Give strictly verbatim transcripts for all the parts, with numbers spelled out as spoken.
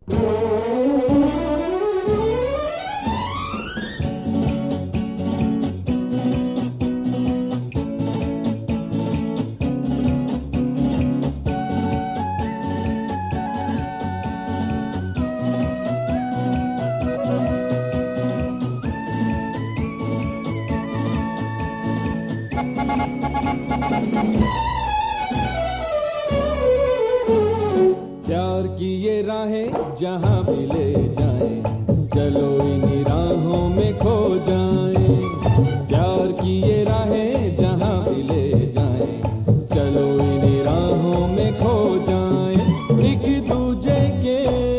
प्यार की ये राहें जहां भी ले जाएं, चलो इन्हीं राहों में खो जाएं। प्यार की ये राहें जहां भी ले जाएं, चलो इन्हीं राहों में खो जाएं। एक दूजे के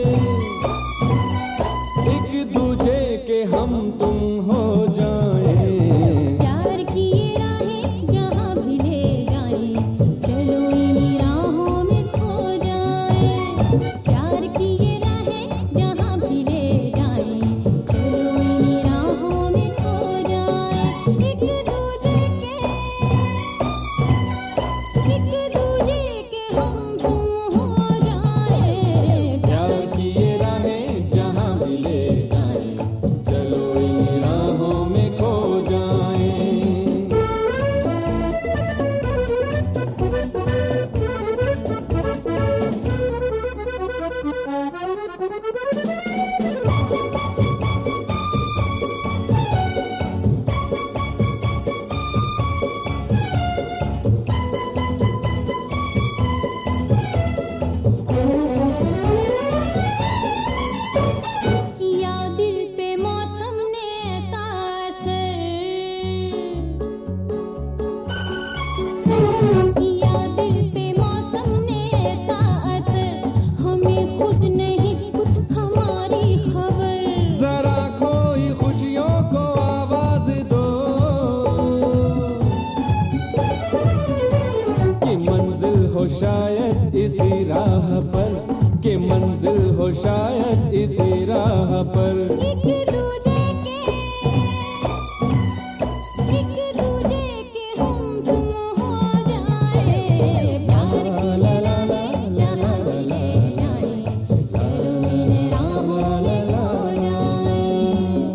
एक दूजे के हम तुम हो जाएं। प्यार की ये राहें जहां भी ले जाएं, चलो इन्हीं राहों में खो जाएं। प्यार की ये राहें जहां भी ले जाएं, चलो इन्हीं राहों में खो जाएं। एक दूजे के एक दूजे के हम तुम हो जाएं। प्यार की ये राहें जहां भी ले जाएं, चलो इन्हीं राहों में खो जाएं। किया दिल पे मौसम ने ऐसा असर, किया दिल पे मौसम ने ऐसा असर, हमें खुद नहीं कुछ हमारी खबर। जरा कोई खुशियों को आवाज दो कि मंजिल हो शायद इसी राह पर, कि मंजिल हो शायद इसी राह पर। एक दूजे के एक दूजे के हम तुम हो जाएं। प्यार की ये राहें जहां भी ले जाएं, चलो इन्हीं राहों में खो जाएं।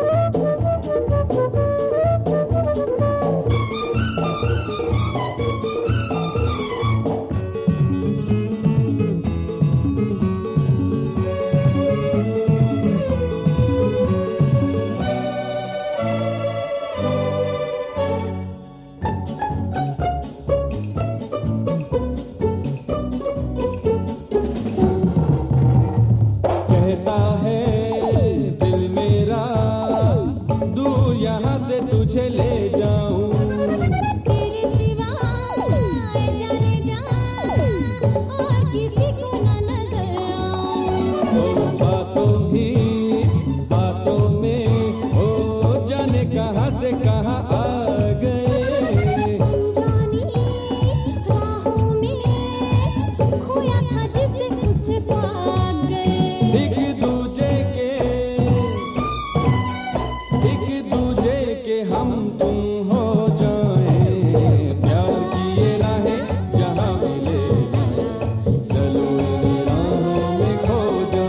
कहता है दिल मेरा, दूर यहाँ से तुझे ले जाऊं। तेरे सिवा जाने जा और किसी को न नजर आऊं। ओ बातों ही बातों में हो जाने कहाँ से कहाँ आ गए। अनजानी राहों में खोया था जिसे उसे पा गए। एक दूजे के एक दूजे के हम तुम हो जाएं। प्यार की ये राहें जहां भी ले जाएं, चलो इन्हीं राहों में खो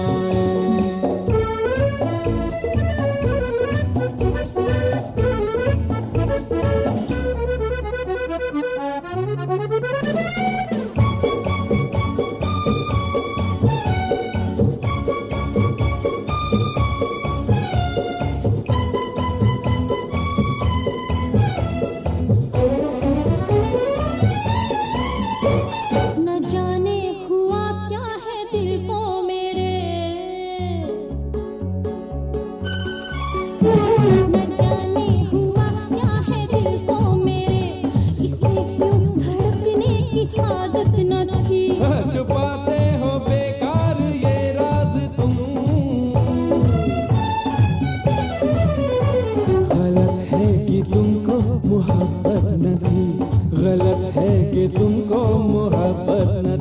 न जाने हुआ क्या है दिल को मेरे, न जाने हुआ क्या है दिल को मेरे, इसे क्यों धड़कने की आदत न थी। छुपाते हो बेकार ये राज तुम। गलत है कि तुमको मोहब्बत न थी, गलत है कि तुमको मोहब्बत न